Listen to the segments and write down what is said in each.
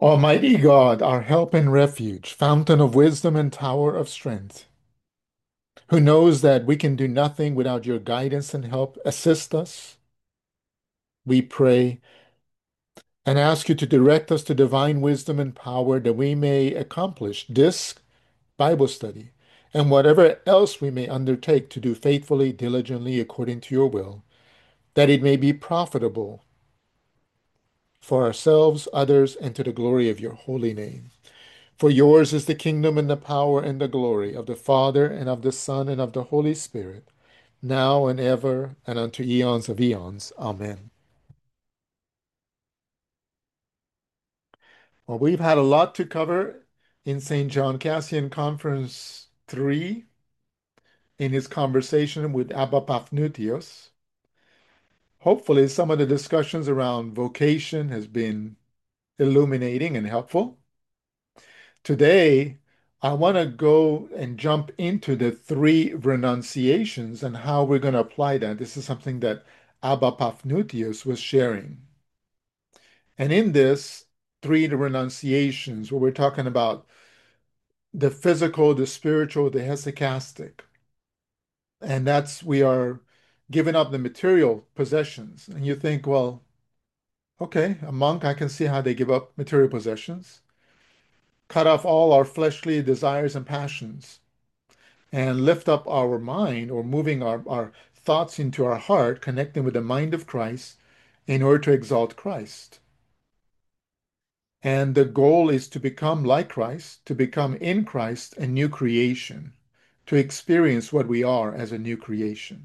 Almighty God, our help and refuge, fountain of wisdom and tower of strength, who knows that we can do nothing without your guidance and help, assist us, we pray, and ask you to direct us to divine wisdom and power that we may accomplish this Bible study and whatever else we may undertake to do faithfully, diligently, according to your will, that it may be profitable for ourselves, others, and to the glory of your holy name. For yours is the kingdom and the power and the glory of the Father and of the Son and of the Holy Spirit, now and ever and unto eons of eons. Amen. Well, we've had a lot to cover in St. John Cassian Conference 3 in his conversation with Abba Paphnutius. Hopefully, some of the discussions around vocation has been illuminating and helpful. Today, I want to go and jump into the three renunciations and how we're going to apply that. This is something that Abba Paphnutius was sharing. And in this three renunciations, where we're talking about the physical, the spiritual, the hesychastic, and that's we are giving up the material possessions. And you think, well, okay, a monk, I can see how they give up material possessions, cut off all our fleshly desires and passions and lift up our mind or moving our thoughts into our heart, connecting with the mind of Christ in order to exalt Christ. And the goal is to become like Christ, to become in Christ a new creation, to experience what we are as a new creation.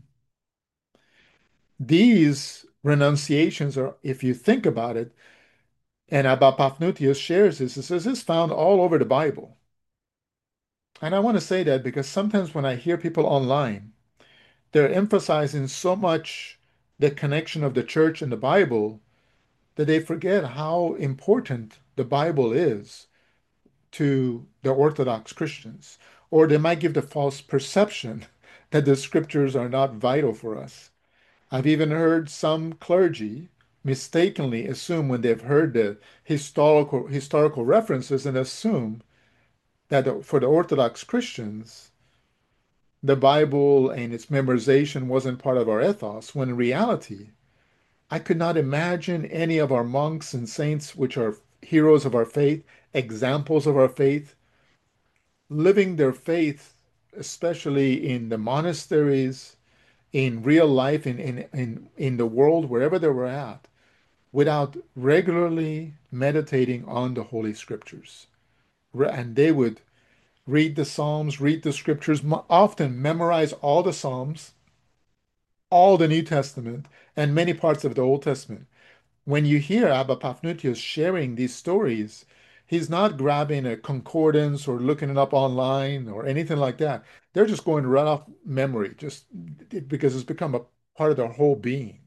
These renunciations are, if you think about it, and Abba Paphnutius shares this, it says it's found all over the Bible. And I want to say that because sometimes when I hear people online, they're emphasizing so much the connection of the church and the Bible that they forget how important the Bible is to the Orthodox Christians. Or they might give the false perception that the scriptures are not vital for us. I've even heard some clergy mistakenly assume when they've heard the historical references and assume that for the Orthodox Christians, the Bible and its memorization wasn't part of our ethos, when in reality, I could not imagine any of our monks and saints, which are heroes of our faith, examples of our faith, living their faith, especially in the monasteries, in real life, in the world, wherever they were at, without regularly meditating on the Holy Scriptures. And they would read the Psalms, read the Scriptures, often memorize all the Psalms, all the New Testament, and many parts of the Old Testament. When you hear Abba Paphnutius sharing these stories, he's not grabbing a concordance or looking it up online or anything like that. They're just going right off memory, just because it's become a part of their whole being.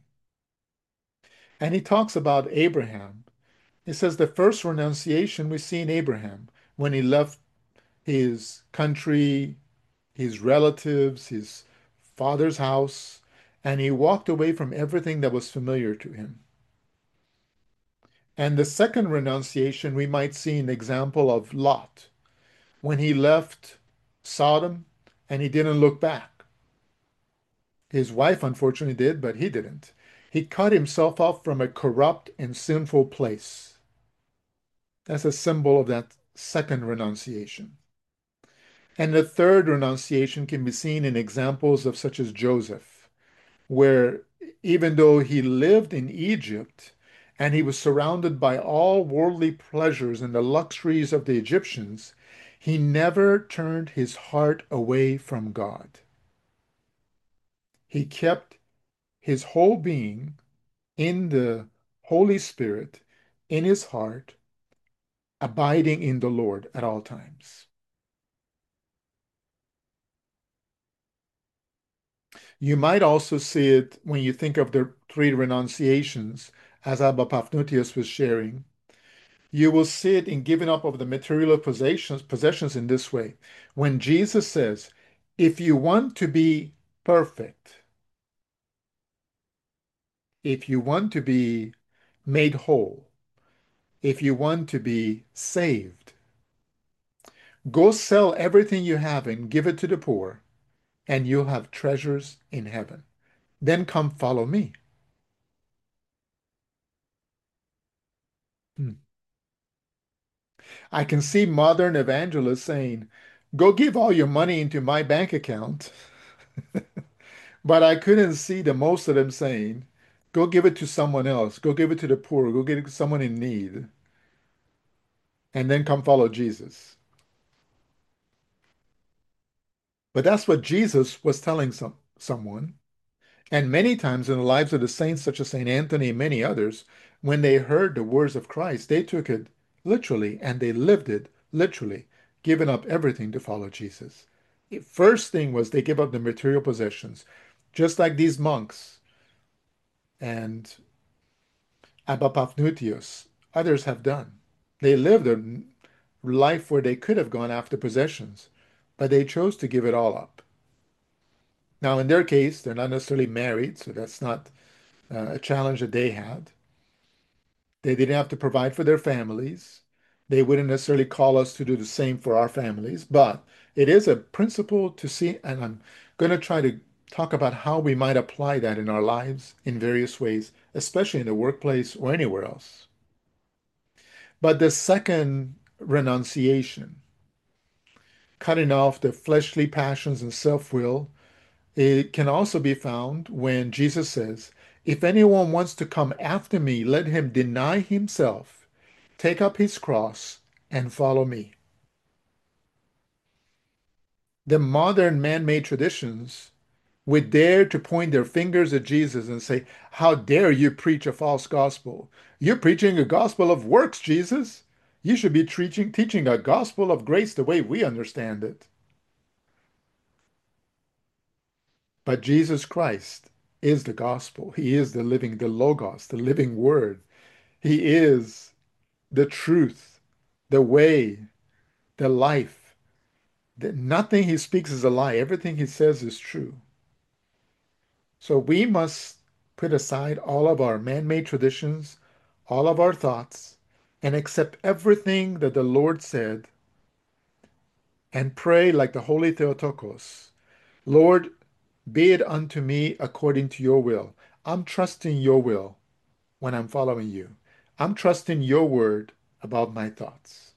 And he talks about Abraham. He says the first renunciation we see in Abraham when he left his country, his relatives, his father's house, and he walked away from everything that was familiar to him. And the second renunciation we might see an example of Lot when he left Sodom and he didn't look back. His wife unfortunately did, but he didn't. He cut himself off from a corrupt and sinful place. That's a symbol of that second renunciation. And the third renunciation can be seen in examples of such as Joseph, where even though he lived in Egypt and he was surrounded by all worldly pleasures and the luxuries of the Egyptians, he never turned his heart away from God. He kept his whole being in the Holy Spirit, in his heart, abiding in the Lord at all times. You might also see it when you think of the three renunciations, as Abba Paphnutius was sharing. You will see it in giving up of the material possessions in this way. When Jesus says, if you want to be perfect, if you want to be made whole, if you want to be saved. Go sell everything you have and give it to the poor, and you'll have treasures in heaven. Then come follow me. Hmm. I can see modern evangelists saying, go give all your money into my bank account. But I couldn't see the most of them saying, go give it to someone else, go give it to the poor, go give it to someone in need, and then come follow Jesus. But that's what Jesus was telling someone. And many times in the lives of the saints, such as St. Anthony and many others, when they heard the words of Christ, they took it literally and they lived it literally, giving up everything to follow Jesus. The first thing was they give up the material possessions, just like these monks and Abba Paphnutius, others have done. They lived a life where they could have gone after possessions, but they chose to give it all up. Now, in their case, they're not necessarily married, so that's not a challenge that they had. They didn't have to provide for their families. They wouldn't necessarily call us to do the same for our families, but it is a principle to see, and I'm going to try to talk about how we might apply that in our lives in various ways, especially in the workplace or anywhere else. But the second renunciation, cutting off the fleshly passions and self-will, it can also be found when Jesus says, if anyone wants to come after me, let him deny himself, take up his cross, and follow me. The modern man-made traditions would dare to point their fingers at Jesus and say, how dare you preach a false gospel? You're preaching a gospel of works, Jesus. You should be teaching a gospel of grace the way we understand it. But Jesus Christ is the gospel. He is the Logos, the living word. He is the truth, the way, the life. Nothing he speaks is a lie. Everything he says is true. So we must put aside all of our man-made traditions, all of our thoughts, and accept everything that the Lord said and pray like the Holy Theotokos. Lord, be it unto me according to your will. I'm trusting your will when I'm following you. I'm trusting your word about my thoughts.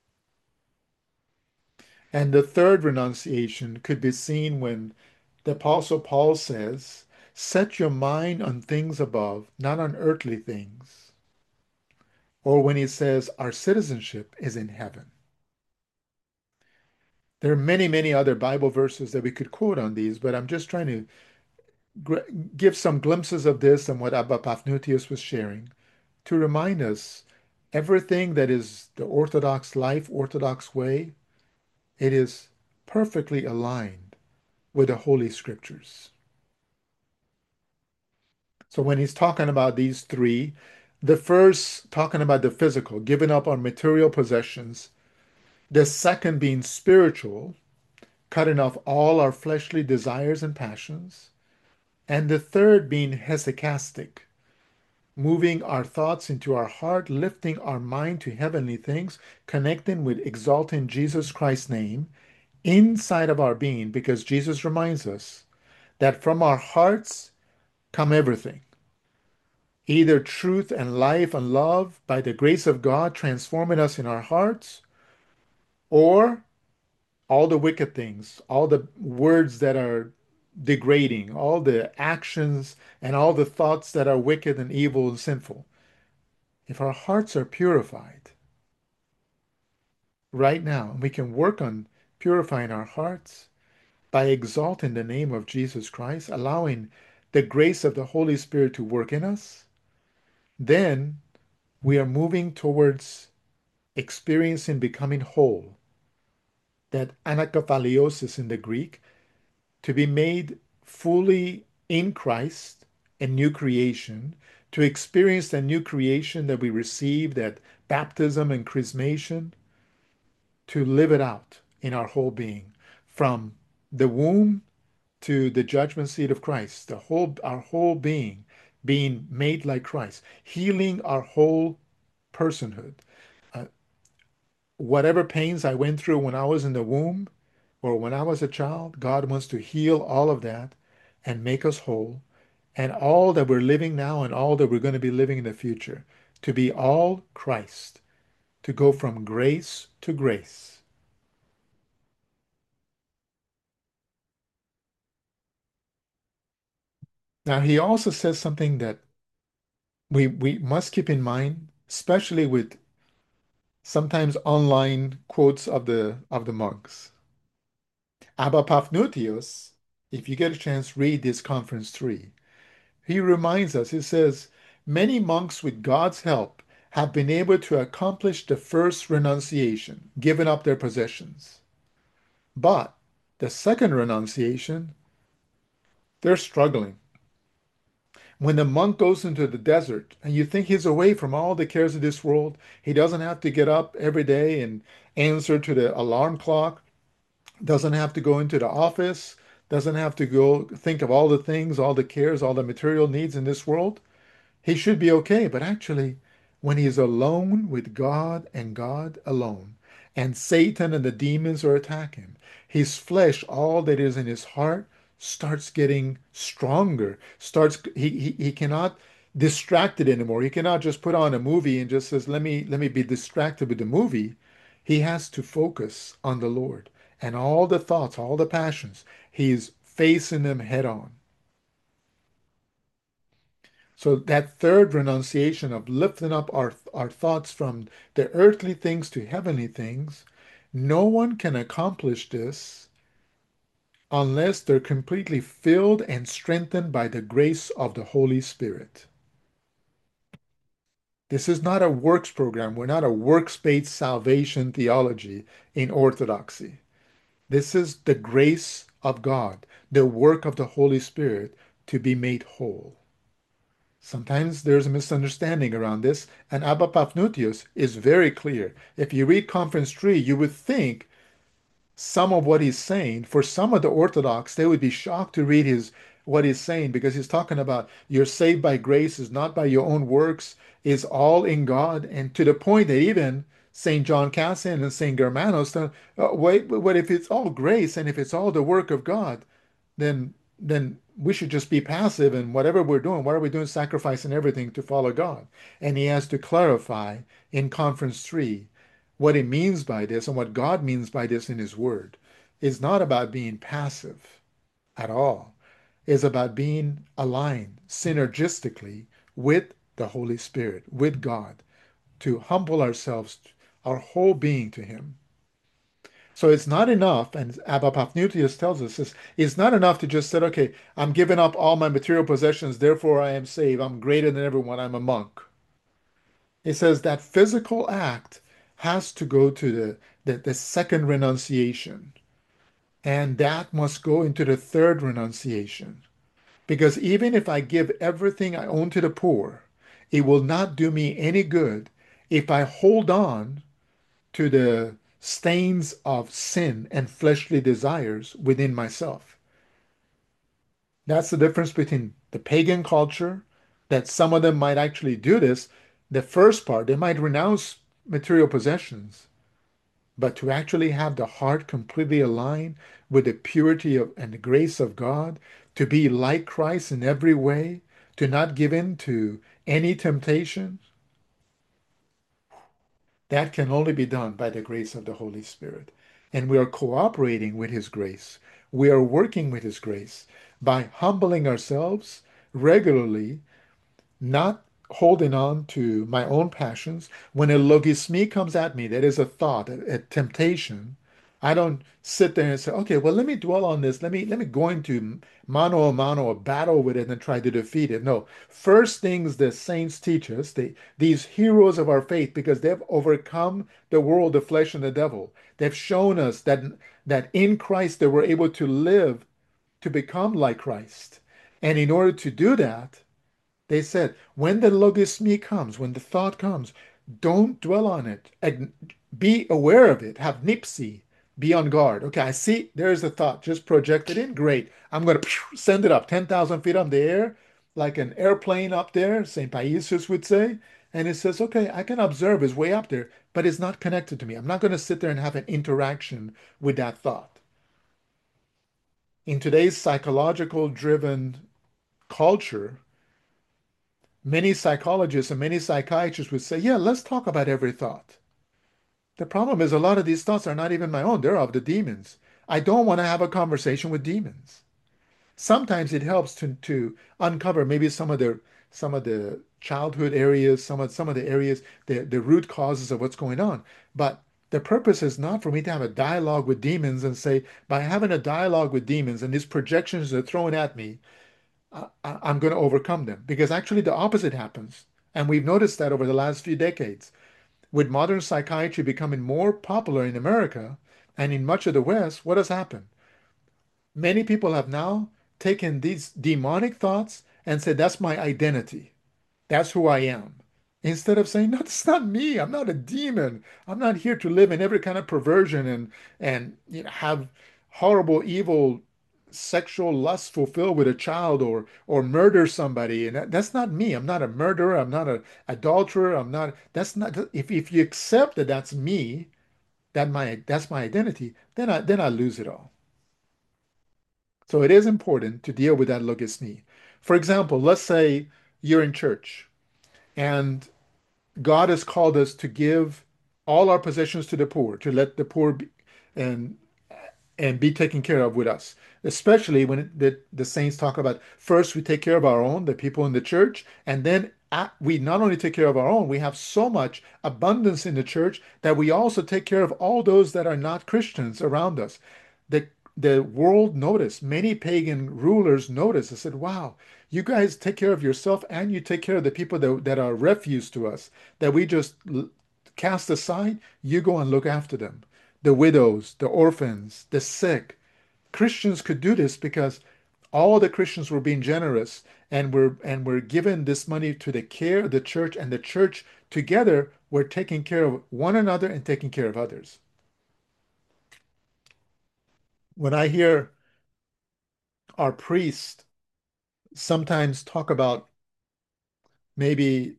And the third renunciation could be seen when the Apostle Paul says, set your mind on things above, not on earthly things. Or when he says, our citizenship is in heaven. There are many, many other Bible verses that we could quote on these, but I'm just trying to give some glimpses of this and what Abba Paphnutius was sharing to remind us everything that is the Orthodox life, Orthodox way, it is perfectly aligned with the Holy Scriptures. So when he's talking about these three, the first talking about the physical, giving up on material possessions, the second being spiritual, cutting off all our fleshly desires and passions, and the third being hesychastic, moving our thoughts into our heart, lifting our mind to heavenly things, connecting with exalting Jesus Christ's name inside of our being, because Jesus reminds us that from our hearts come everything. Either truth and life and love by the grace of God transforming us in our hearts, or all the wicked things, all the words that are degrading, all the actions and all the thoughts that are wicked and evil and sinful. If our hearts are purified right now, we can work on purifying our hearts by exalting the name of Jesus Christ, allowing the grace of the Holy Spirit to work in us, then we are moving towards experiencing becoming whole, that anakaphaliosis in the Greek, to be made fully in Christ, a new creation, to experience the new creation that we received at baptism and chrismation, to live it out in our whole being, from the womb to the judgment seat of Christ, our whole being made like Christ, healing our whole personhood. Uh, whatever pains I went through when I was in the womb or when I was a child, God wants to heal all of that and make us whole. And all that we're living now and all that we're going to be living in the future, to be all Christ, to go from grace to grace. Now, he also says something that we must keep in mind, especially with sometimes online quotes of the monks. Abba Paphnutius, if you get a chance, read this Conference 3. He reminds us, he says, many monks with God's help have been able to accomplish the first renunciation, giving up their possessions. But the second renunciation, they're struggling. When the monk goes into the desert and you think he's away from all the cares of this world, he doesn't have to get up every day and answer to the alarm clock, doesn't have to go into the office, doesn't have to go think of all the things, all the cares, all the material needs in this world. He should be okay, but actually, when he is alone with God and God alone, and Satan and the demons are attacking, his flesh, all that is in his heart, starts getting stronger. He cannot distract it anymore. He cannot just put on a movie and just says, let me be distracted with the movie. He has to focus on the Lord. And all the thoughts, all the passions, he's facing them head on. So that third renunciation of lifting up our thoughts from the earthly things to heavenly things, no one can accomplish this unless they're completely filled and strengthened by the grace of the Holy Spirit. This is not a works program. We're not a works-based salvation theology in Orthodoxy. This is the grace of God, the work of the Holy Spirit to be made whole. Sometimes there's a misunderstanding around this, and Abba Paphnutius is very clear. If you read Conference 3, you would think some of what he's saying, for some of the Orthodox, they would be shocked to read his what he's saying because he's talking about you're saved by grace, is not by your own works, is all in God, and to the point that even St. John Cassian and St. Germanos, wait, but if it's all grace and if it's all the work of God, then we should just be passive and whatever we're doing, what are we doing sacrificing everything to follow God? And he has to clarify in Conference 3 what he means by this and what God means by this in his word. It's not about being passive at all. It's about being aligned synergistically with the Holy Spirit, with God, to humble ourselves, our whole being to him. So it's not enough, and Abba Paphnutius tells us this, it's not enough to just say, okay, I'm giving up all my material possessions, therefore I am saved. I'm greater than everyone. I'm a monk. It says that physical act has to go to the second renunciation, and that must go into the third renunciation. Because even if I give everything I own to the poor, it will not do me any good if I hold on to the stains of sin and fleshly desires within myself. That's the difference between the pagan culture, that some of them might actually do this. The first part, they might renounce material possessions, but to actually have the heart completely aligned with the purity of, and the grace of God, to be like Christ in every way, to not give in to any temptation, that can only be done by the grace of the Holy Spirit. And we are cooperating with His grace. We are working with His grace by humbling ourselves regularly, not holding on to my own passions. When a logisme comes at me, that is a thought, a temptation, I don't sit there and say, okay, well, let me dwell on this. Let me go into mano a mano, a battle with it and try to defeat it. No, first things the saints teach us, these heroes of our faith, because they've overcome the world, the flesh, and the devil. They've shown us that in Christ they were able to live to become like Christ. And in order to do that, they said, when the logisme comes, when the thought comes, don't dwell on it. Be aware of it. Have nipsi. Be on guard. Okay, I see there's a thought. Just project it in. Great. I'm going to send it up 10,000 feet up in the air, like an airplane up there, St. Paisius would say. And it says, okay, I can observe it's way up there, but it's not connected to me. I'm not going to sit there and have an interaction with that thought. In today's psychological driven culture, many psychologists and many psychiatrists would say, yeah, let's talk about every thought. The problem is a lot of these thoughts are not even my own, they're of the demons. I don't want to have a conversation with demons. Sometimes it helps to uncover maybe some of the childhood areas, some of the areas, the root causes of what's going on. But the purpose is not for me to have a dialogue with demons and say, by having a dialogue with demons and these projections they're throwing at me, I'm going to overcome them. Because actually the opposite happens. And we've noticed that over the last few decades. With modern psychiatry becoming more popular in America and in much of the West, what has happened? Many people have now taken these demonic thoughts and said, that's my identity. That's who I am. Instead of saying, no, it's not me. I'm not a demon. I'm not here to live in every kind of perversion and have horrible, evil sexual lust fulfilled with a child or murder somebody. And that's not me. I'm not a murderer. I'm not an adulterer. I'm not, that's not, if you accept that that's me, that's my identity, then I lose it all. So it is important to deal with that logisney. For example, let's say you're in church and God has called us to give all our possessions to the poor, to let the poor be, and and be taken care of with us. Especially when the saints talk about first we take care of our own, the people in the church, and then we not only take care of our own, we have so much abundance in the church that we also take care of all those that are not Christians around us. The the world noticed, many pagan rulers noticed. They said, wow, you guys take care of yourself and you take care of the people that are refuse to us, that we just cast aside. You go and look after them. The widows, the orphans, the sick. Christians could do this because all the Christians were being generous and were given this money to the care of the church, and the church together were taking care of one another and taking care of others. When I hear our priests sometimes talk about maybe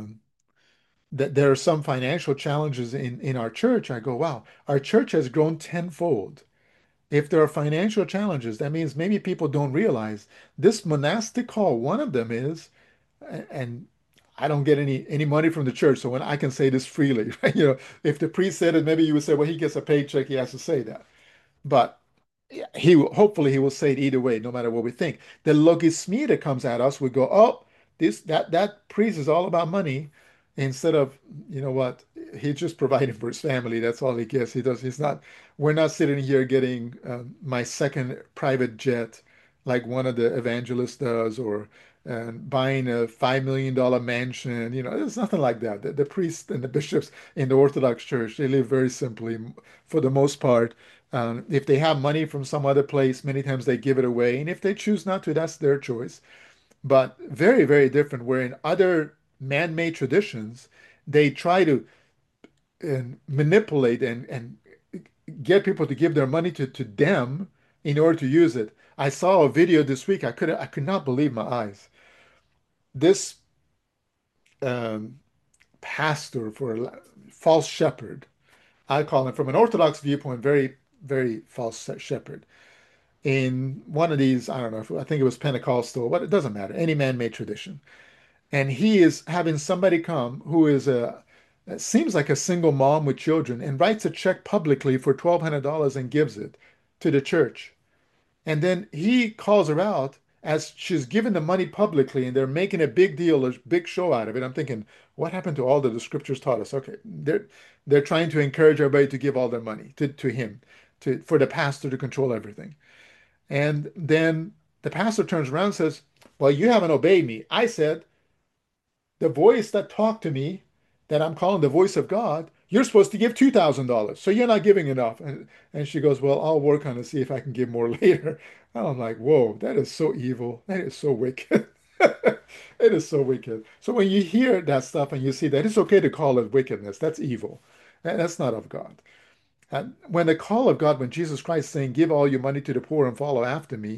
that there are some financial challenges in our church, I go, wow, our church has grown tenfold. If there are financial challenges, that means maybe people don't realize this monastic call, one of them is, and I don't get any money from the church, so when I can say this freely, right? If the priest said it, maybe you would say, well, he gets a paycheck, he has to say that. But hopefully he will say it either way, no matter what we think. The logismia that comes at us, we go, oh, that priest is all about money, instead of, you know what, he's just providing for his family. That's all he gets. He does. He's not. We're not sitting here getting my second private jet like one of the evangelists does, or buying a $5 million mansion. There's nothing like that. The priests and the bishops in the Orthodox Church, they live very simply for the most part. If they have money from some other place, many times they give it away. And if they choose not to, that's their choice. But very, very different, where in other man-made traditions, they try to manipulate and get people to give their money to them in order to use it. I saw a video this week. I could not believe my eyes. This um, pastor for a false shepherd, I call him from an Orthodox viewpoint, very, very false shepherd in one of these, I don't know, I think it was Pentecostal, but it doesn't matter, any man-made tradition. And he is having somebody come who is it seems like a single mom with children, and writes a check publicly for $1,200 and gives it to the church. And then he calls her out as she's given the money publicly, and they're making a big deal, a big show out of it. I'm thinking, what happened to all that the scriptures taught us? Okay, they're trying to encourage everybody to give all their money to him, for the pastor to control everything. And then the pastor turns around and says, well, you haven't obeyed me. I said, the voice that talked to me, that I'm calling the voice of God, you're supposed to give $2,000. So you're not giving enough. And she goes, well, I'll work on it, see if I can give more later. And I'm like, whoa, that is so evil. That is so wicked. It is so wicked. So when you hear that stuff and you see that, it's okay to call it wickedness. That's evil. That's not of God. And when the call of God, when Jesus Christ saying, give all your money to the poor and follow after me,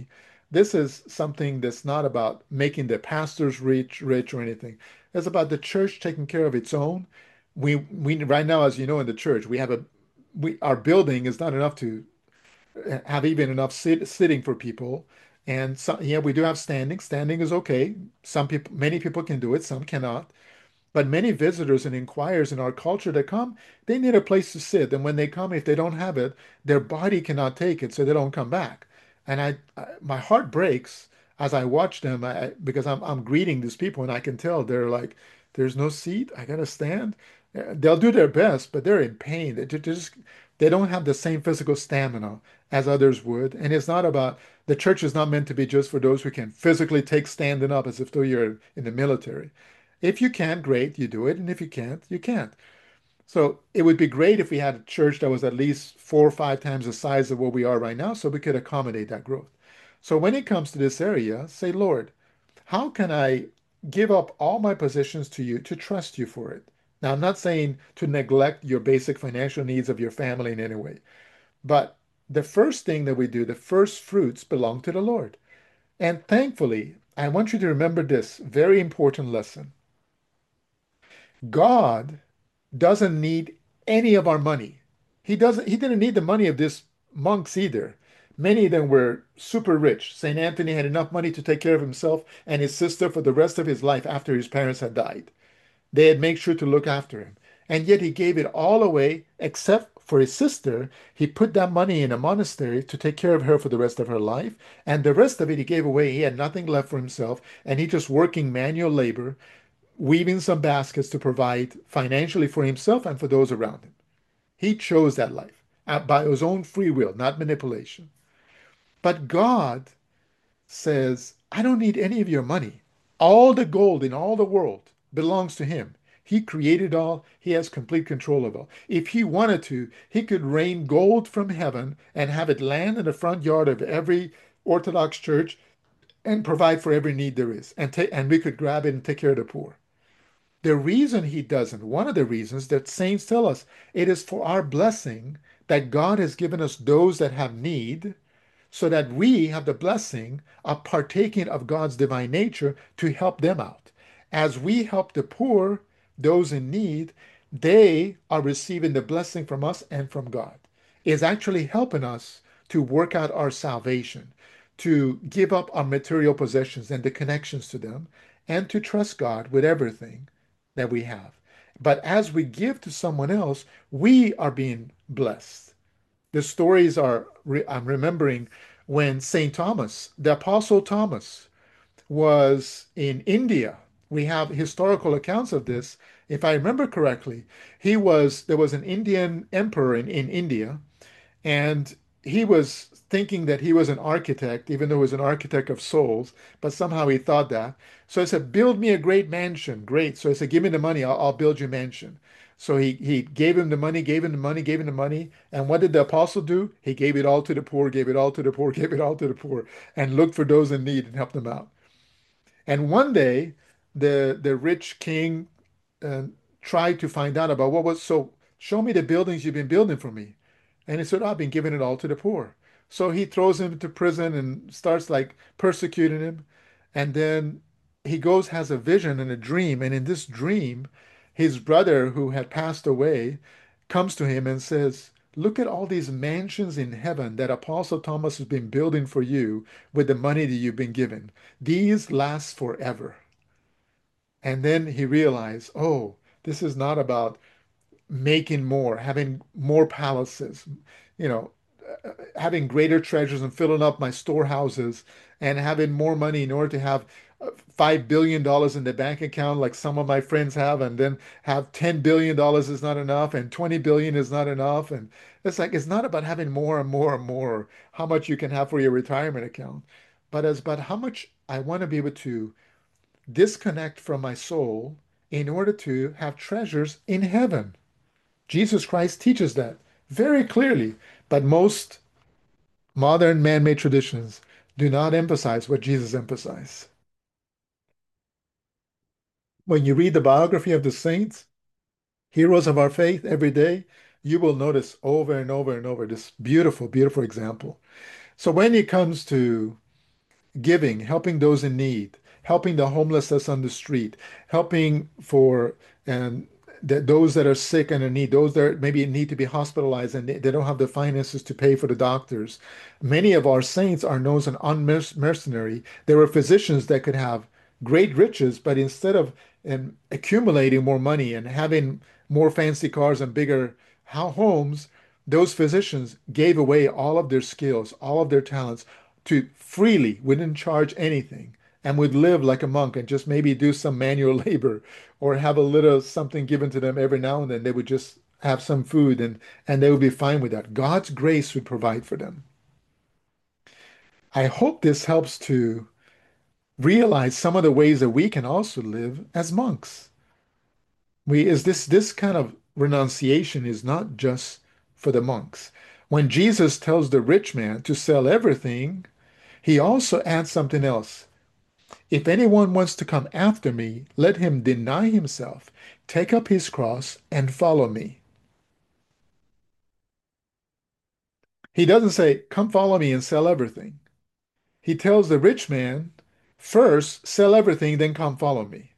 This is something that's not about making the pastors rich or anything. It's about the church taking care of its own. We right now, as you know, in the church, we have a we our building is not enough to have even enough sitting for people. And so, yeah, we do have standing. Standing is okay. Some people, many people can do it, some cannot. But many visitors and inquirers in our culture that come, they need a place to sit. And when they come, if they don't have it, their body cannot take it, so they don't come back. And my heart breaks as I watch them because I'm greeting these people, and I can tell they're like, "There's no seat. I gotta stand." They'll do their best, but they're in pain. They don't have the same physical stamina as others would. And it's not about the church is not meant to be just for those who can physically take standing up as if though you're in the military. If you can, great, you do it. And if you can't, you can't. So it would be great if we had a church that was at least 4 or 5 times the size of what we are right now so we could accommodate that growth. So when it comes to this area, say, Lord, how can I give up all my possessions to you to trust you for it? Now, I'm not saying to neglect your basic financial needs of your family in any way, but the first thing that we do, the first fruits belong to the Lord. And thankfully, I want you to remember this very important lesson. God doesn't need any of our money. He didn't need the money of these monks either. Many of them were super rich. St. Anthony had enough money to take care of himself and his sister for the rest of his life after his parents had died. They had made sure to look after him. And yet he gave it all away except for his sister. He put that money in a monastery to take care of her for the rest of her life. And the rest of it he gave away. He had nothing left for himself. And he just working manual labor weaving some baskets to provide financially for himself and for those around him. He chose that life by his own free will, not manipulation. But God says, I don't need any of your money. All the gold in all the world belongs to him. He created all. He has complete control of all. If he wanted to, he could rain gold from heaven and have it land in the front yard of every Orthodox church and provide for every need there is. And we could grab it and take care of the poor. The reason he doesn't, one of the reasons that saints tell us, it is for our blessing that God has given us those that have need, so that we have the blessing of partaking of God's divine nature to help them out. As we help the poor, those in need, they are receiving the blessing from us and from God. It's actually helping us to work out our salvation, to give up our material possessions and the connections to them, and to trust God with everything that we have. But as we give to someone else, we are being blessed. The stories are, I'm remembering when St. Thomas, the Apostle Thomas, was in India. We have historical accounts of this. If I remember correctly, there was an Indian emperor in India, and he was thinking that he was an architect, even though he was an architect of souls, but somehow he thought that. So I said, build me a great mansion. Great. So I said, give me the money, I'll build you a mansion. So he gave him the money, gave him the money, gave him the money. And what did the apostle do? He gave it all to the poor, gave it all to the poor, gave it all to the poor, and looked for those in need and helped them out. And one day, the rich king uh, tried to find out about what was so. Show me the buildings you've been building for me. And he said, I've been giving it all to the poor. So he throws him into prison and starts like persecuting him. And then he goes, has a vision and a dream. And in this dream, his brother who had passed away comes to him and says, look at all these mansions in heaven that Apostle Thomas has been building for you with the money that you've been given. These last forever. And then he realized, oh, this is not about making more, having more palaces, you know, having greater treasures and filling up my storehouses and having more money in order to have $5 billion in the bank account like some of my friends have, and then have $10 billion is not enough and 20 billion is not enough. And it's like it's not about having more and more and more, how much you can have for your retirement account, but it's about how much I want to be able to disconnect from my soul in order to have treasures in heaven. Jesus Christ teaches that very clearly, but most modern man-made traditions do not emphasize what Jesus emphasized. When you read the biography of the saints, heroes of our faith every day, you will notice over and over and over this beautiful, beautiful example. So when it comes to giving, helping those in need, helping the homeless that's on the street, helping for and those that are sick and in need, those that maybe need to be hospitalized and they don't have the finances to pay for the doctors. Many of our saints are known as unmercenary. There were physicians that could have great riches, but instead of accumulating more money and having more fancy cars and bigger homes, those physicians gave away all of their skills, all of their talents to freely, wouldn't charge anything, and would live like a monk and just maybe do some manual labor or have a little something given to them every now and then. They would just have some food and they would be fine with that. God's grace would provide for them. I hope this helps to realize some of the ways that we can also live as monks. We is this kind of renunciation is not just for the monks. When Jesus tells the rich man to sell everything, he also adds something else. If anyone wants to come after me, let him deny himself, take up his cross, and follow me. He doesn't say, come follow me and sell everything. He tells the rich man, first, sell everything, then come follow me.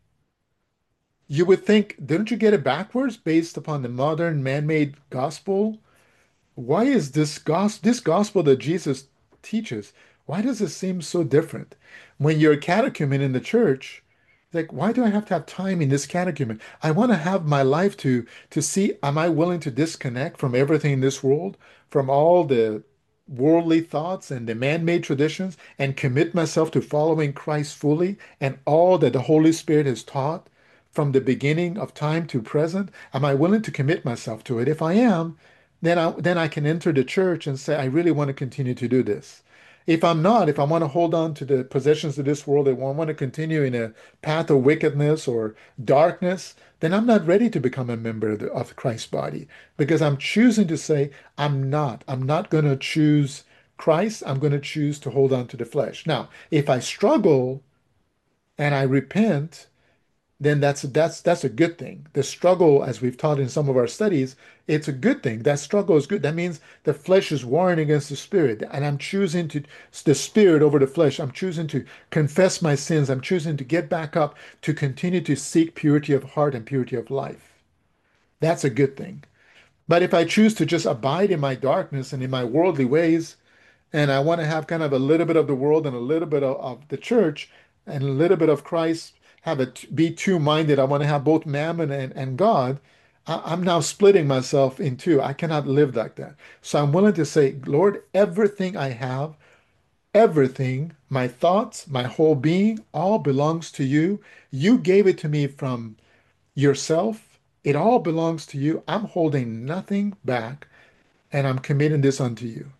You would think, didn't you get it backwards based upon the modern man-made gospel? Why is this gospel that Jesus teaches, why does it seem so different? When you're a catechumen in the church, like, why do I have to have time in this catechumen? I want to have my life to see, am I willing to disconnect from everything in this world, from all the worldly thoughts and the man-made traditions, and commit myself to following Christ fully and all that the Holy Spirit has taught from the beginning of time to present? Am I willing to commit myself to it? If I am, then I can enter the church and say, I really want to continue to do this. If I'm not, if I want to hold on to the possessions of this world, if I want to continue in a path of wickedness or darkness, then I'm not ready to become a member of Christ's body because I'm choosing to say, I'm not. I'm not going to choose Christ. I'm going to choose to hold on to the flesh. Now, if I struggle and I repent, then that's a good thing. The struggle, as we've taught in some of our studies, it's a good thing. That struggle is good. That means the flesh is warring against the spirit, and I'm choosing to the spirit over the flesh. I'm choosing to confess my sins. I'm choosing to get back up to continue to seek purity of heart and purity of life. That's a good thing. But if I choose to just abide in my darkness and in my worldly ways, and I want to have kind of a little bit of the world and a little bit of the church and a little bit of Christ, have it be two-minded. I want to have both mammon and God. I'm now splitting myself in two. I cannot live like that. So I'm willing to say, Lord, everything I have, everything, my thoughts, my whole being, all belongs to you. You gave it to me from yourself. It all belongs to you. I'm holding nothing back, and I'm committing this unto you.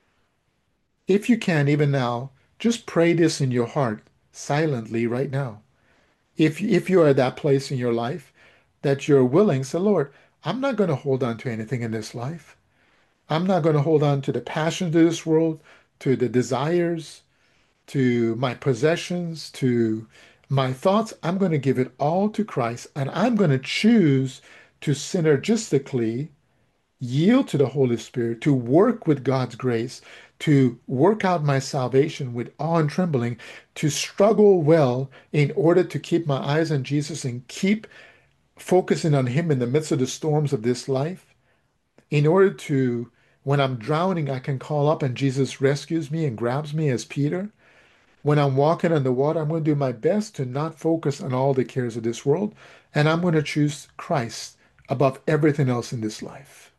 If you can, even now, just pray this in your heart silently right now. If you are at that place in your life that you're willing, say, Lord, I'm not going to hold on to anything in this life. I'm not going to hold on to the passions of this world, to the desires, to my possessions, to my thoughts. I'm going to give it all to Christ, and I'm going to choose to synergistically yield to the Holy Spirit, to work with God's grace, to work out my salvation with awe and trembling, to struggle well in order to keep my eyes on Jesus and keep focusing on Him in the midst of the storms of this life, in order to, when I'm drowning, I can call up and Jesus rescues me and grabs me as Peter. When I'm walking on the water, I'm going to do my best to not focus on all the cares of this world, and I'm going to choose Christ above everything else in this life.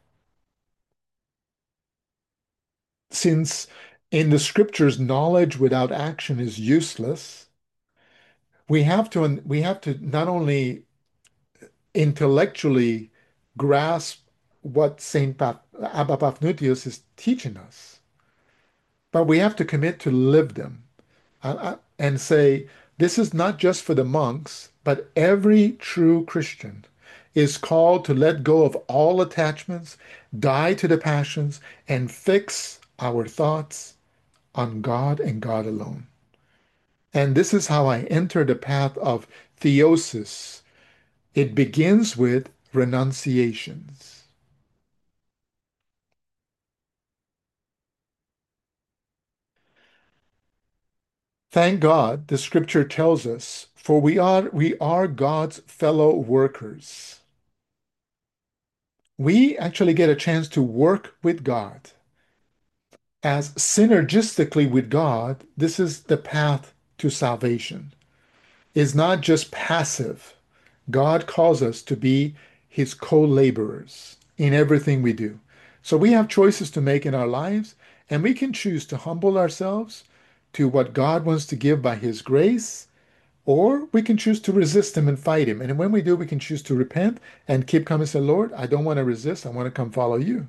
Since in the scriptures knowledge without action is useless, we have to not only intellectually grasp what Abba Paphnutius is teaching us, but we have to commit to live them and say this is not just for the monks, but every true Christian is called to let go of all attachments, die to the passions, and fix our thoughts on God and God alone. And this is how I enter the path of theosis. It begins with renunciations. Thank God, the scripture tells us, for we are God's fellow workers. We actually get a chance to work with God. As synergistically with God, this is the path to salvation. It's not just passive. God calls us to be his co-laborers in everything we do. So we have choices to make in our lives, and we can choose to humble ourselves to what God wants to give by his grace, or we can choose to resist him and fight him. And when we do, we can choose to repent and keep coming and say, Lord, I don't want to resist. I want to come follow you.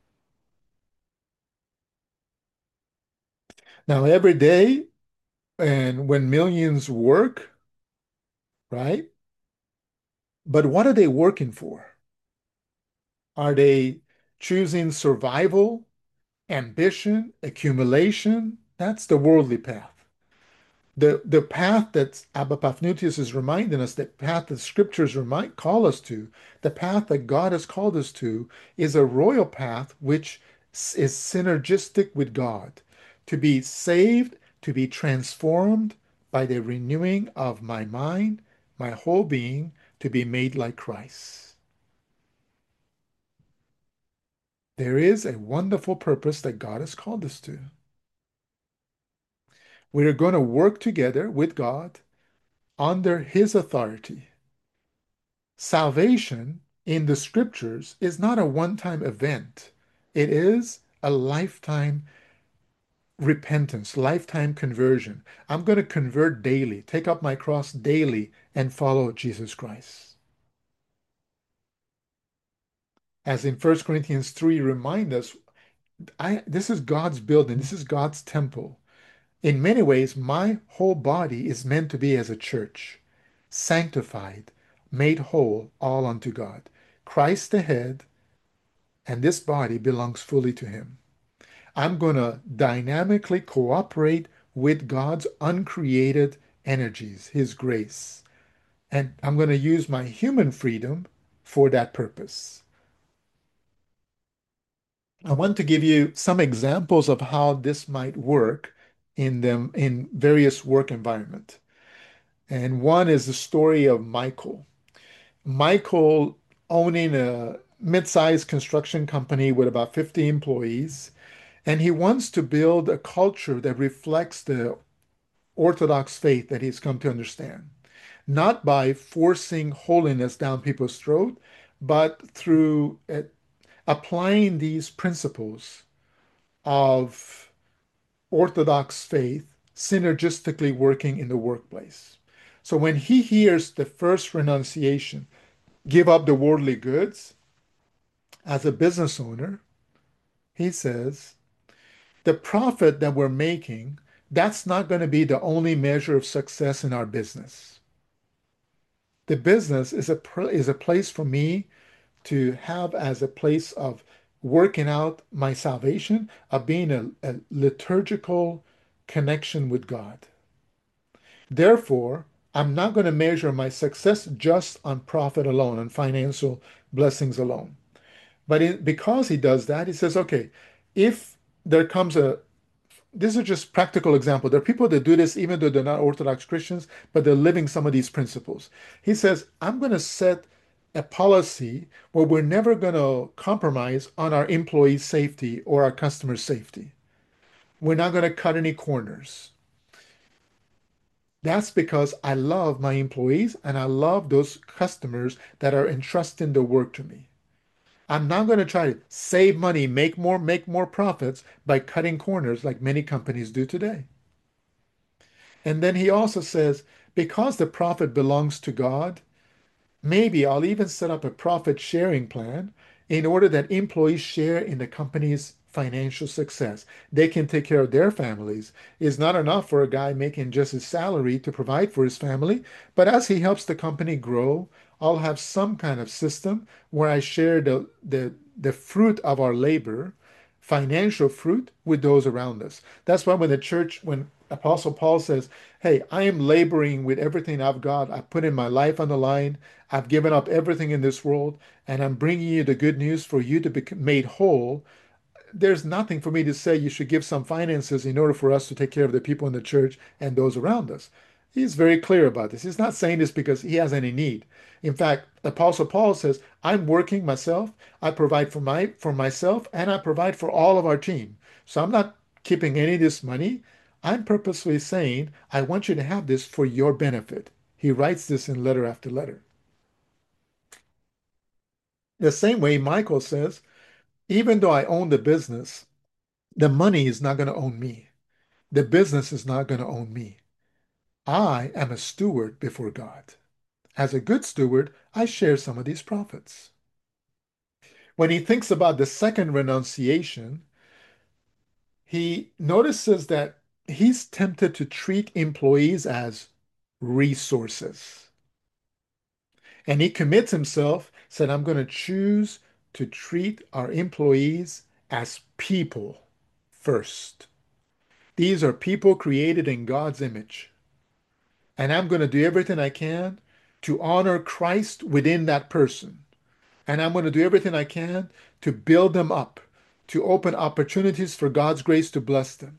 Now, every day, and when millions work, right? But what are they working for? Are they choosing survival, ambition, accumulation? That's the worldly path. The path that Abba Paphnutius is reminding us, the path that scriptures call us to, the path that God has called us to, is a royal path which is synergistic with God. To be saved, to be transformed by the renewing of my mind, my whole being, to be made like Christ. There is a wonderful purpose that God has called us to. We're going to work together with God under His authority. Salvation in the scriptures is not a one-time event. It is a lifetime repentance, lifetime conversion. I'm going to convert daily, take up my cross daily, and follow Jesus Christ. As in 1 Corinthians 3 remind us, this is God's building, this is God's temple. In many ways, my whole body is meant to be as a church, sanctified, made whole, all unto God. Christ the head, and this body belongs fully to Him. I'm going to dynamically cooperate with God's uncreated energies, His grace, and I'm going to use my human freedom for that purpose. I want to give you some examples of how this might work in various work environment. And one is the story of Michael. Michael owning a mid-sized construction company with about 50 employees, and he wants to build a culture that reflects the Orthodox faith that he's come to understand, not by forcing holiness down people's throat, but through applying these principles of Orthodox faith synergistically working in the workplace. So when he hears the first renunciation, give up the worldly goods, as a business owner, he says, the profit that we're making, that's not going to be the only measure of success in our business. The business is a place for me to have as a place of working out my salvation, of being a liturgical connection with God. Therefore, I'm not going to measure my success just on profit alone, on financial blessings alone. Because he does that, he says, okay, if there comes this is just practical example. There are people that do this even though they're not Orthodox Christians, but they're living some of these principles. He says, I'm going to set a policy where we're never going to compromise on our employees' safety or our customers' safety. We're not going to cut any corners. That's because I love my employees and I love those customers that are entrusting the work to me. I'm not going to try to save money, make more profits by cutting corners like many companies do today. And then he also says, because the profit belongs to God, maybe I'll even set up a profit sharing plan in order that employees share in the company's financial success. They can take care of their families. It's not enough for a guy making just his salary to provide for his family, but as he helps the company grow, I'll have some kind of system where I share the fruit of our labor, financial fruit, with those around us. That's why when Apostle Paul says, hey, I am laboring with everything I've got. I put in my life on the line. I've given up everything in this world, and I'm bringing you the good news for you to be made whole. there's nothing for me to say you should give some finances in order for us to take care of the people in the church and those around us. He's very clear about this. He's not saying this because he has any need. In fact, Apostle Paul says, I'm working myself, I provide for myself, and I provide for all of our team. So I'm not keeping any of this money. I'm purposely saying, I want you to have this for your benefit. He writes this in letter after letter. The same way Michael says, even though I own the business, the money is not going to own me. The business is not going to own me. I am a steward before God. As a good steward, I share some of these profits. When he thinks about the second renunciation, he notices that he's tempted to treat employees as resources. And he commits himself, said, I'm going to choose to treat our employees as people first. These are people created in God's image. And I'm going to do everything I can to honor Christ within that person. And I'm going to do everything I can to build them up, to open opportunities for God's grace to bless them.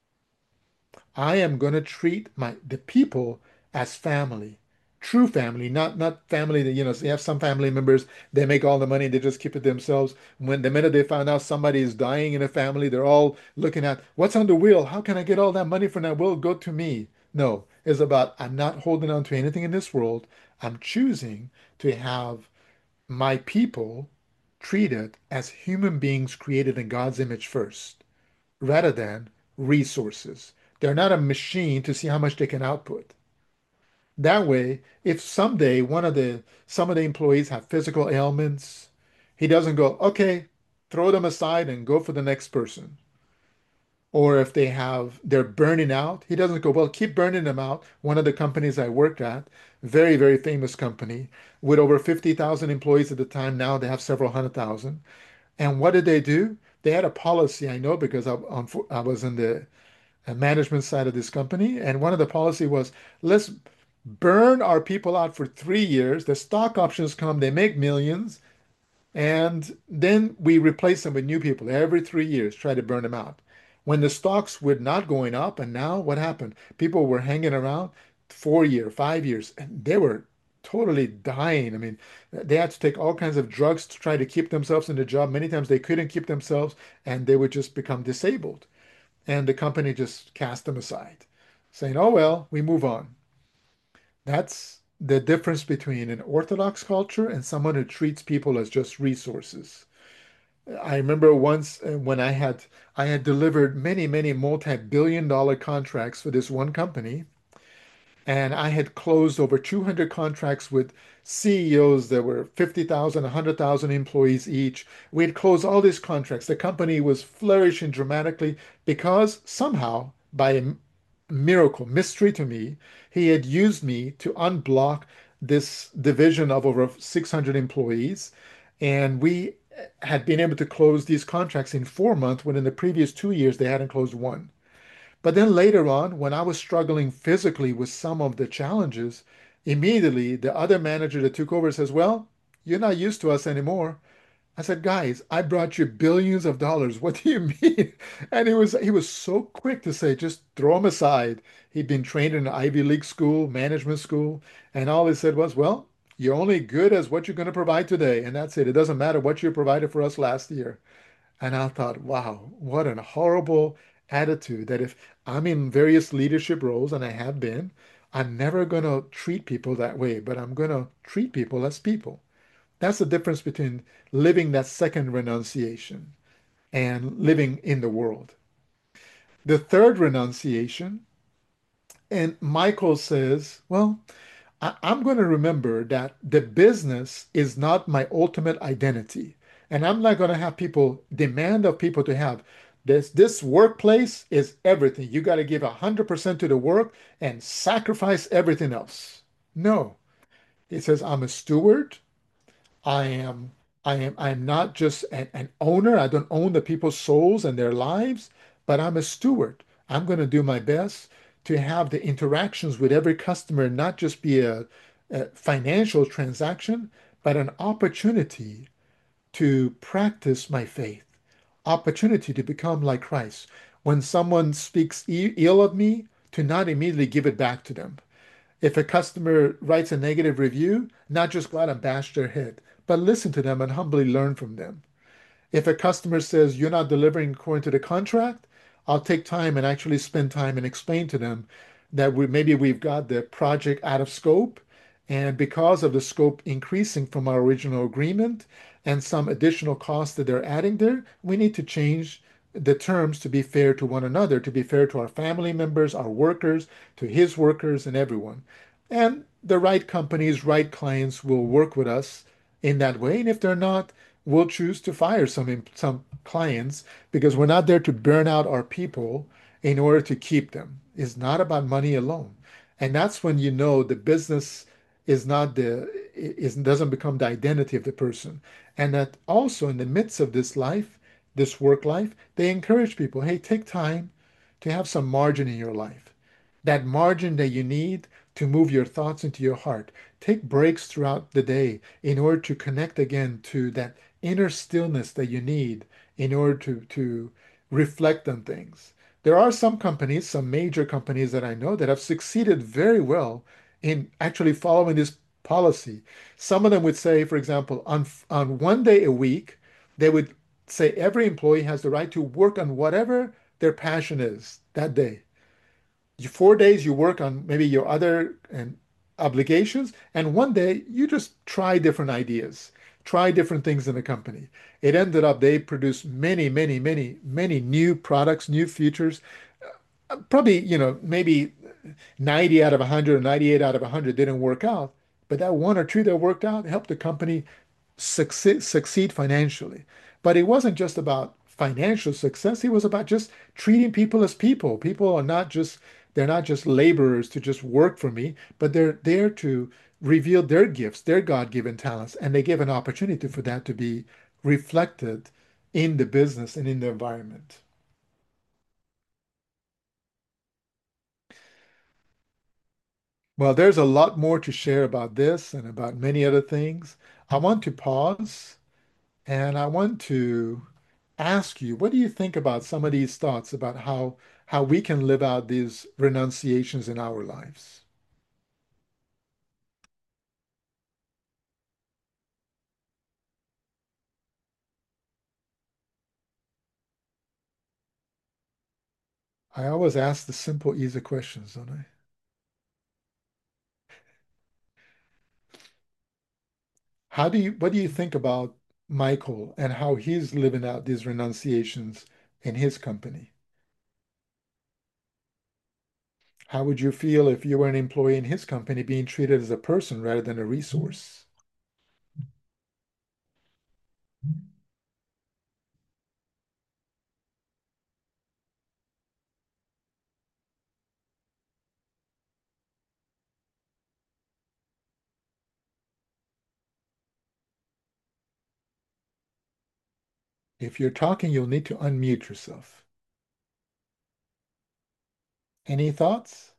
I am going to treat the people as family, true family, not family that, so you have some family members, they make all the money, they just keep it themselves. When the minute they find out somebody is dying in a family, they're all looking at what's on the will. How can I get all that money from that will go to me? No, it's about I'm not holding on to anything in this world. I'm choosing to have my people treated as human beings created in God's image first rather than resources. They're not a machine to see how much they can output. That way, if someday some of the employees have physical ailments, he doesn't go, okay, throw them aside and go for the next person. Or if they're burning out, he doesn't go, well, keep burning them out. One of the companies I worked at, very, very famous company with over 50,000 employees at the time. Now they have several hundred thousand. And what did they do? They had a policy, I know because I was in the management side of this company. And one of the policy was, let's burn our people out for 3 years. The stock options come, they make millions, and then we replace them with new people every 3 years, try to burn them out. When the stocks were not going up, and now what happened? People were hanging around 4 years, 5 years, and they were totally dying. I mean, they had to take all kinds of drugs to try to keep themselves in the job. Many times they couldn't keep themselves, and they would just become disabled. And the company just cast them aside, saying, oh, well, we move on. That's the difference between an Orthodox culture and someone who treats people as just resources. I remember once when I had delivered many, many multi-billion dollar contracts for this one company, and I had closed over 200 contracts with CEOs that were 50,000, 100,000 employees each. We had closed all these contracts. The company was flourishing dramatically because somehow, by a miracle, mystery to me, he had used me to unblock this division of over 600 employees. And we had been able to close these contracts in 4 months when in the previous 2 years they hadn't closed one. But then later on, when I was struggling physically with some of the challenges, immediately the other manager that took over says, well, you're not used to us anymore. I said, guys, I brought you billions of dollars. What do you mean? And he was so quick to say, just throw him aside. He'd been trained in an Ivy League school, management school, and all he said was, well, you're only good as what you're going to provide today. And that's it. It doesn't matter what you provided for us last year. And I thought, wow, what a horrible attitude that if I'm in various leadership roles, and I have been, I'm never going to treat people that way, but I'm going to treat people as people. That's the difference between living that second renunciation and living in the world. The third renunciation, and Michael says, well, I'm going to remember that the business is not my ultimate identity. And I'm not going to have people demand of people to have this workplace is everything. You got to give 100% to the work and sacrifice everything else. No, it says I'm a steward. I am, I'm not just an owner. I don't own the people's souls and their lives, but I'm a steward. I'm going to do my best to have the interactions with every customer not just be a financial transaction, but an opportunity to practice my faith, opportunity to become like Christ. When someone speaks ill of me, to not immediately give it back to them. If a customer writes a negative review, not just go out and bash their head, but listen to them and humbly learn from them. If a customer says you're not delivering according to the contract, I'll take time and actually spend time and explain to them that maybe we've got the project out of scope. And because of the scope increasing from our original agreement and some additional costs that they're adding there, we need to change the terms to be fair to one another, to be fair to our family members, our workers, to his workers, and everyone. And the right companies, right clients will work with us in that way. And if they're not, we'll choose to fire some clients because we're not there to burn out our people in order to keep them. It's not about money alone. And that's when you know the business is not the is doesn't become the identity of the person. And that also in the midst of this life, this work life, they encourage people, hey, take time to have some margin in your life. That margin that you need to move your thoughts into your heart. Take breaks throughout the day in order to connect again to that inner stillness that you need in order to reflect on things. There are some companies, some major companies that I know that have succeeded very well in actually following this policy. Some of them would say, for example, on one day a week, they would say every employee has the right to work on whatever their passion is that day. 4 days you work on maybe your other and obligations, and one day you just try different ideas, try different things in the company. It ended up they produced many, many, many, many new products, new features. Probably, maybe 90 out of 100 or 98 out of 100 didn't work out, but that one or two that worked out helped the company succeed financially. But it wasn't just about financial success. It was about just treating people as people. People are not just, they're not just laborers to just work for me, but they're there to reveal their gifts, their God-given talents, and they give an opportunity for that to be reflected in the business and in the environment. Well, there's a lot more to share about this and about many other things. I want to pause and I want to ask you, what do you think about some of these thoughts about how we can live out these renunciations in our lives? I always ask the simple, easy questions, don't I? What do you think about Michael and how he's living out these renunciations in his company? How would you feel if you were an employee in his company being treated as a person rather than a resource? If you're talking, you'll need to unmute yourself. Any thoughts?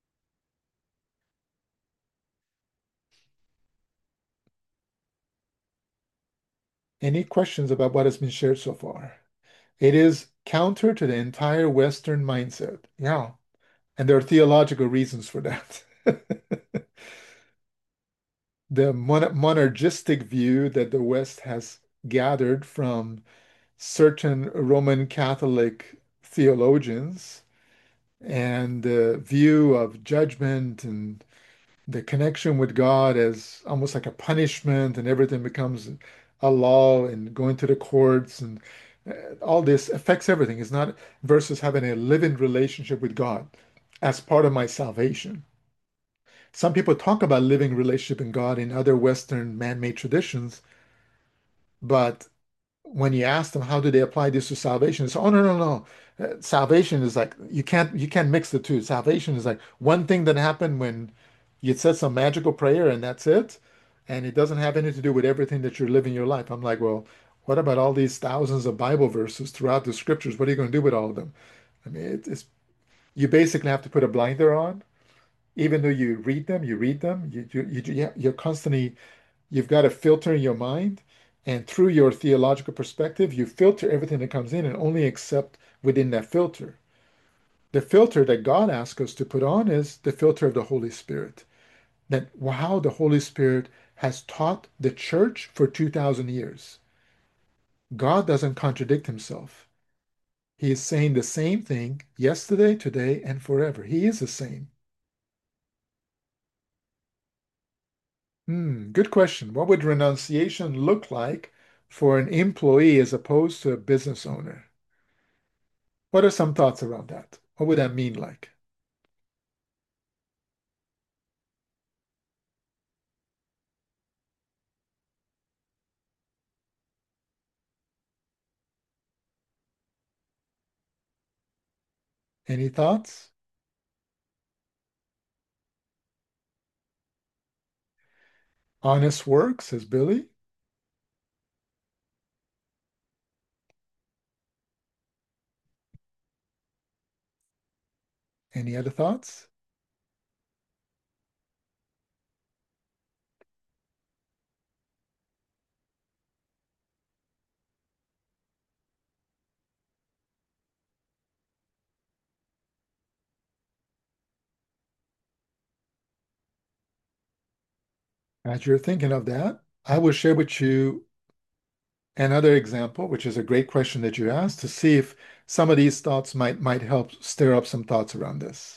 Any questions about what has been shared so far? It is counter to the entire Western mindset. Yeah. And there are theological reasons for that. The monergistic view that the West has gathered from certain Roman Catholic theologians and the view of judgment and the connection with God as almost like a punishment, and everything becomes a law and going to the courts and all this affects everything. It's not versus having a living relationship with God as part of my salvation. Some people talk about living relationship in God in other Western man-made traditions, but when you ask them how do they apply this to salvation, it's oh no no no. Salvation is like you can't mix the two. Salvation is like one thing that happened when you said some magical prayer and that's it, and it doesn't have anything to do with everything that you're living your life. I'm like, well, what about all these thousands of Bible verses throughout the scriptures? What are you going to do with all of them? I mean, it's you basically have to put a blinder on, even though you read them, you're constantly you've got a filter in your mind And through your theological perspective, you filter everything that comes in and only accept within that filter. The filter that God asks us to put on is the filter of the Holy Spirit. That wow, the Holy Spirit has taught the church for 2,000 years. God doesn't contradict himself. He is saying the same thing yesterday, today, and forever. He is the same. Good question. What would renunciation look like for an employee as opposed to a business owner? What are some thoughts around that? What would that mean like? Any thoughts? Honest work, says Billy. Any other thoughts? As you're thinking of that, I will share with you another example, which is a great question that you asked, to see if some of these thoughts might help stir up some thoughts around this.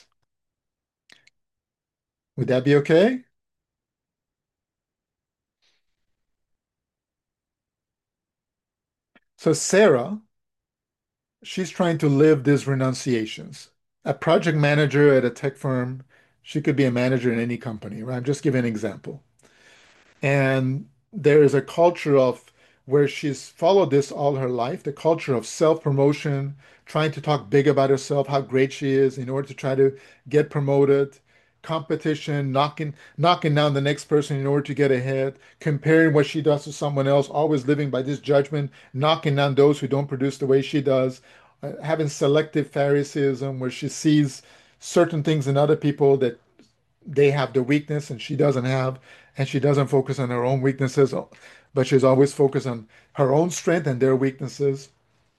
Would that be okay? So Sarah, she's trying to live these renunciations. A project manager at a tech firm, she could be a manager in any company, right? I'm just giving an example. And there is a culture of where she's followed this all her life, the culture of self-promotion, trying to talk big about herself, how great she is in order to try to get promoted, competition, knocking down the next person in order to get ahead, comparing what she does to someone else, always living by this judgment, knocking down those who don't produce the way she does, having selective Phariseeism where she sees certain things in other people that they have the weakness and she doesn't have, and she doesn't focus on her own weaknesses, but she's always focused on her own strength and their weaknesses.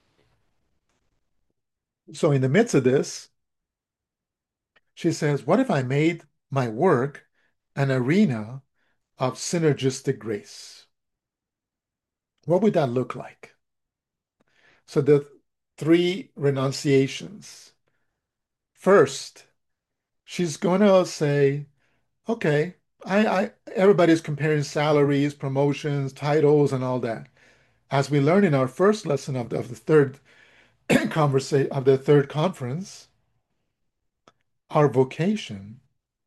So in the midst of this, she says, what if I made my work an arena of synergistic grace? What would that look like? So the three renunciations. First, she's going to say, okay, everybody's comparing salaries, promotions, titles, and all that. As we learned in our first lesson of the third conversation of the third conference, our vocation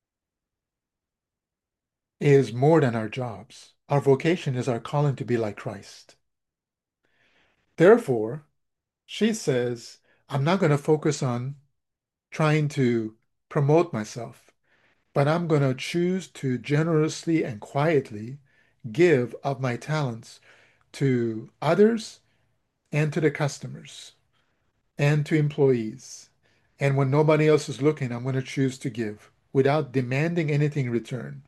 is more than our jobs. Our vocation is our calling to be like Christ. Therefore, she says, I'm not going to focus on trying to promote myself, but I'm going to choose to generously and quietly give of my talents to others and to the customers and to employees. And when nobody else is looking, I'm going to choose to give without demanding anything in return.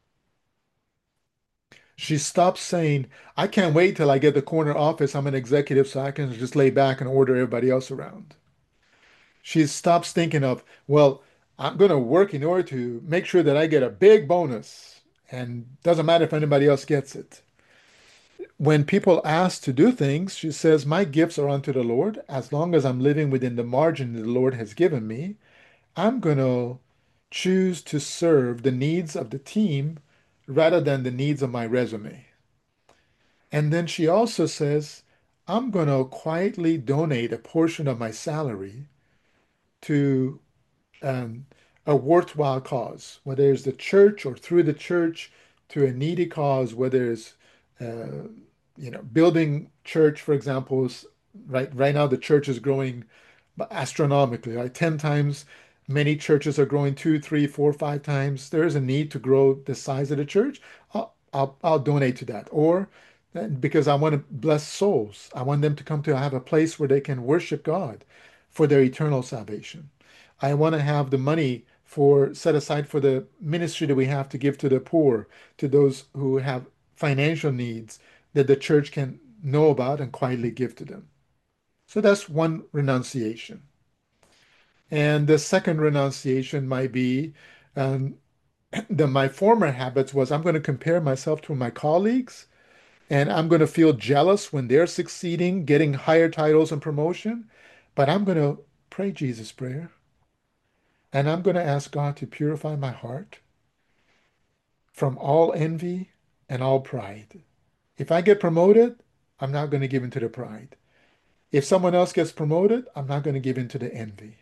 She stops saying, I can't wait till I get the corner office. I'm an executive, so I can just lay back and order everybody else around. She stops thinking of, well, I'm going to work in order to make sure that I get a big bonus and doesn't matter if anybody else gets it. When people ask to do things, she says, my gifts are unto the Lord. As long as I'm living within the margin that the Lord has given me, I'm going to choose to serve the needs of the team rather than the needs of my resume. And then she also says, I'm going to quietly donate a portion of my salary to um, a worthwhile cause, whether it's the church or through the church to a needy cause, whether it's uh, building church, for example, is right now the church is growing astronomically, like 10 times. Many churches are growing two, three, four, 5 times. There is a need to grow the size of the church. I'll donate to that. Or because I want to bless souls, I want them to come to have a place where they can worship God for their eternal salvation. I want to have the money for set aside for the ministry that we have to give to the poor, to those who have financial needs, that the church can know about and quietly give to them. So that's one renunciation. And the second renunciation might be um, my former habits was I'm going to compare myself to my colleagues and I'm going to feel jealous when they're succeeding, getting higher titles and promotion. But I'm going to pray Jesus' prayer and I'm going to ask God to purify my heart from all envy and all pride. If I get promoted, I'm not going to give in to the pride. If someone else gets promoted, I'm not going to give in to the envy.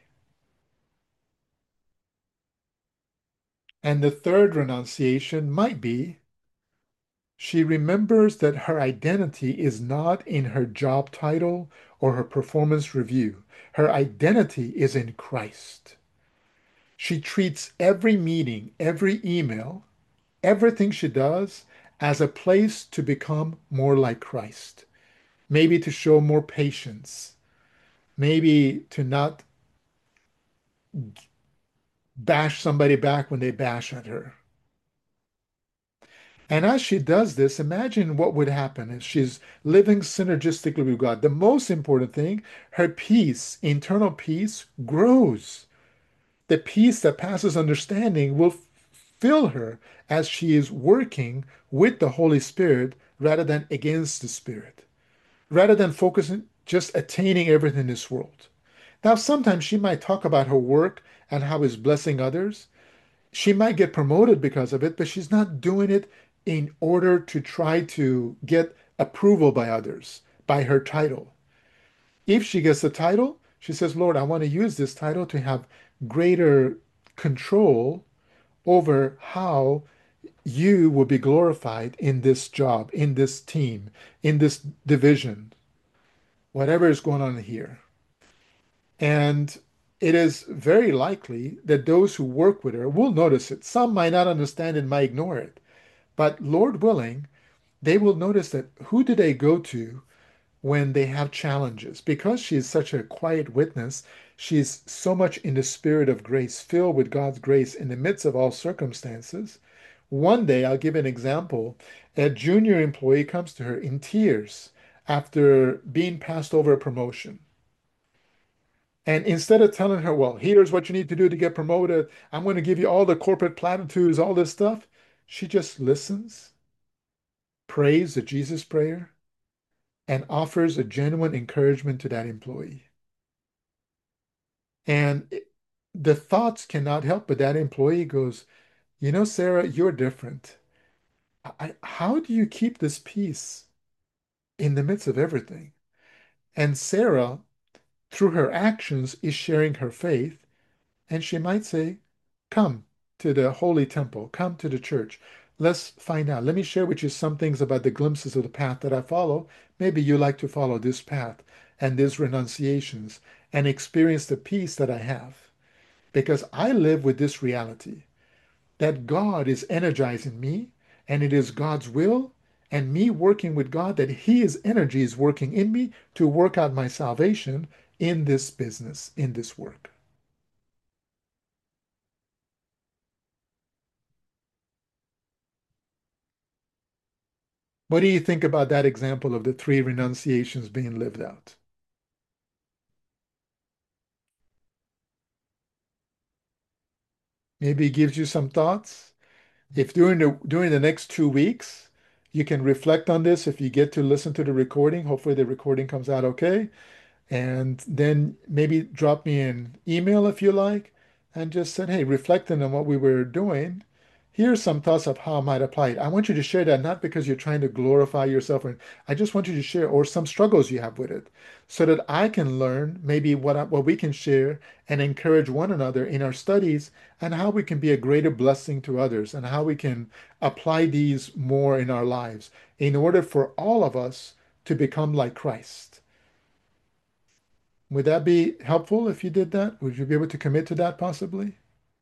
And the third renunciation might be she remembers that her identity is not in her job title or her performance review. Her identity is in Christ. She treats every meeting, every email, everything she does as a place to become more like Christ. Maybe to show more patience, maybe to not bash somebody back when they bash at her. And as she does this, imagine what would happen if she's living synergistically with God. The most important thing, her peace, internal peace, grows. The peace that passes understanding will fill her as she is working with the Holy Spirit rather than against the Spirit, rather than focusing just attaining everything in this world. Now, sometimes she might talk about her work and how it's blessing others. She might get promoted because of it, but she's not doing it in order to try to get approval by others, by her title. If she gets the title, she says, Lord, I want to use this title to have greater control over how you will be glorified in this job, in this team, in this division, whatever is going on here. And it is very likely that those who work with her will notice it. Some might not understand and might ignore it. But Lord willing, they will notice that who do they go to when they have challenges? Because she is such a quiet witness, she's so much in the spirit of grace, filled with God's grace in the midst of all circumstances. One day, I'll give an example. A junior employee comes to her in tears after being passed over a promotion. And instead of telling her, well, here's what you need to do to get promoted, I'm going to give you all the corporate platitudes, all this stuff, she just listens, prays the Jesus prayer, and offers a genuine encouragement to that employee. And the thoughts cannot help but that employee goes, you know, Sarah, you're different. How do you keep this peace in the midst of everything? And Sarah, through her actions, is sharing her faith. And she might say, come to the holy temple, come to the church. Let's find out. Let me share with you some things about the glimpses of the path that I follow. Maybe you like to follow this path and these renunciations and experience the peace that I have. Because I live with this reality that God is energizing me and it is God's will and me working with God that His energy is working in me to work out my salvation in this business, in this work. What do you think about that example of the three renunciations being lived out? Maybe it gives you some thoughts. If during the next 2 weeks, you can reflect on this. If you get to listen to the recording, hopefully the recording comes out okay. And then maybe drop me an email if you like, and just said, hey, reflecting on what we were doing, here's some thoughts of how I might apply it. I want you to share that not because you're trying to glorify yourself, or I just want you to share or some struggles you have with it, so that I can learn maybe what we can share and encourage one another in our studies, and how we can be a greater blessing to others, and how we can apply these more in our lives in order for all of us to become like Christ. Would that be helpful if you did that? Would you be able to commit to that possibly?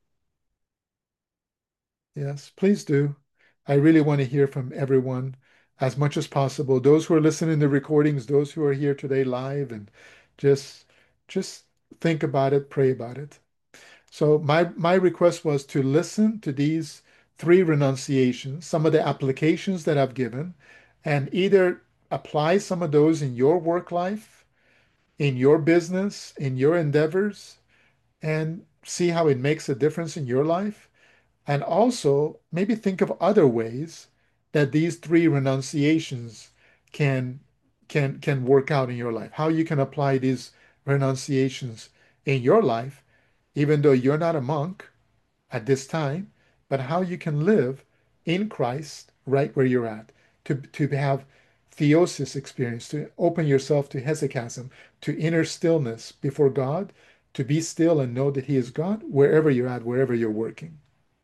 Yes, please do. I really want to hear from everyone as much as possible. Those who are listening to recordings, those who are here today live, and just just think about it, pray about it. So my request was to listen to these three renunciations, some of the applications that I've given, and either apply some of those in your work life, in your business, in your endeavors, and see how it makes a difference in your life. And also maybe think of other ways that these three renunciations can can work out in your life. How you can apply these renunciations in your life, even though you're not a monk at this time, but how you can live in Christ right where you're at, to have theosis experience, to open yourself to hesychasm, to inner stillness before God, to be still and know that He is God wherever you're at, wherever you're working.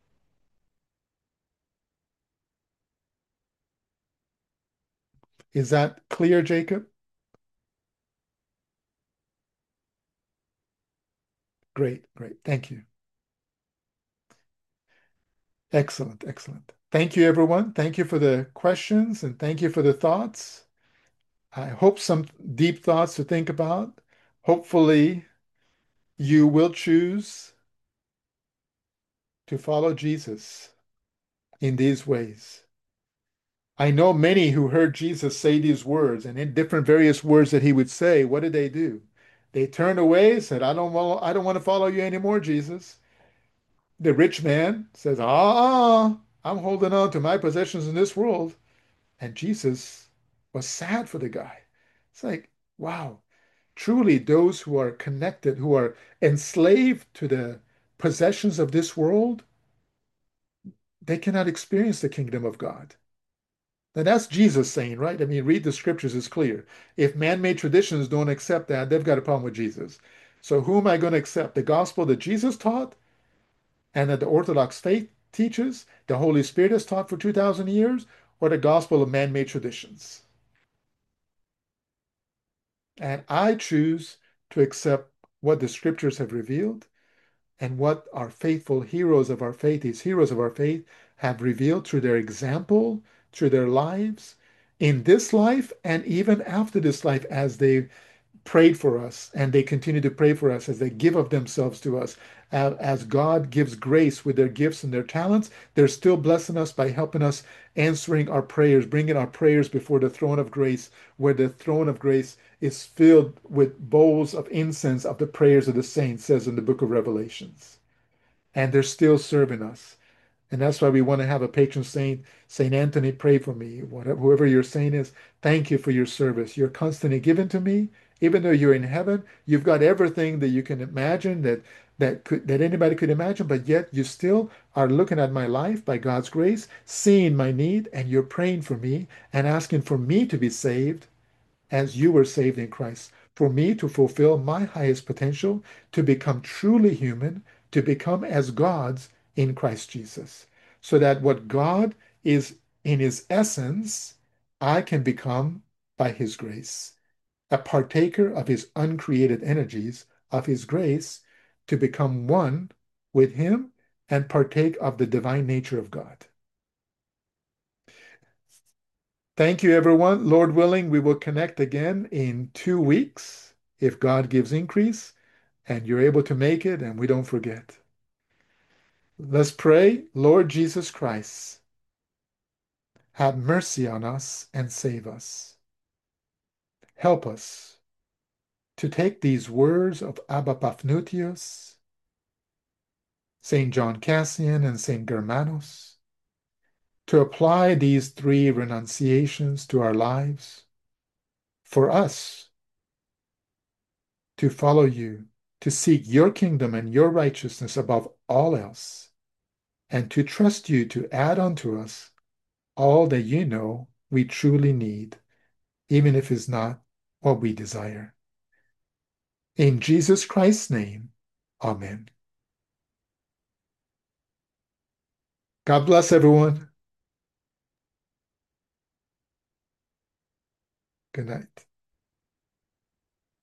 Is that clear, Jacob? Great, great. Thank you. Excellent, excellent. Thank you, everyone. Thank you for the questions and thank you for the thoughts. I hope some deep thoughts to think about. Hopefully, you will choose to follow Jesus in these ways. I know many who heard Jesus say these words, and in different various words that he would say, what did they do? They turned away, said, I don't want to follow you anymore, Jesus. The rich man says, I'm holding on to my possessions in this world. And Jesus was sad for the guy. It's like, wow, truly those who are connected, who are enslaved to the possessions of this world, they cannot experience the kingdom of God. Now that's Jesus saying, right? I mean, read the scriptures, it's clear. If man-made traditions don't accept that, they've got a problem with Jesus. So who am I going to accept? The gospel that Jesus taught and that the Orthodox faith teaches, the Holy Spirit has taught for 2,000 years, or the gospel of man-made traditions? And I choose to accept what the scriptures have revealed and what our faithful heroes of our faith, these heroes of our faith, have revealed through their example, through their lives, in this life and even after this life as they prayed for us and they continue to pray for us as they give of themselves to us. As God gives grace with their gifts and their talents, they're still blessing us by helping us answering our prayers, bringing our prayers before the throne of grace, where the throne of grace is filled with bowls of incense of the prayers of the saints, says in the book of Revelations. And they're still serving us. And that's why we want to have a patron saint, Saint Anthony, pray for me. Whatever, whoever your saint is, thank you for your service. You're constantly given to me. Even though you're in heaven, you've got everything that you can imagine that anybody could imagine, but yet you still are looking at my life by God's grace, seeing my need, and you're praying for me and asking for me to be saved as you were saved in Christ, for me to fulfill my highest potential, to become truly human, to become as God's in Christ Jesus, so that what God is in his essence, I can become by his grace, a partaker of his uncreated energies, of his grace, to become one with him and partake of the divine nature of God. Thank you, everyone. Lord willing, we will connect again in 2 weeks if God gives increase and you're able to make it and we don't forget. Let's pray. Lord Jesus Christ, have mercy on us and save us. Help us to take these words of Abba Paphnutius, St. John Cassian, and St. Germanus, to apply these three renunciations to our lives for us to follow you, to seek your kingdom and your righteousness above all else, and to trust you to add unto us all that you know we truly need, even if it's not what we desire. In Jesus Christ's name, amen. God bless everyone. Good night.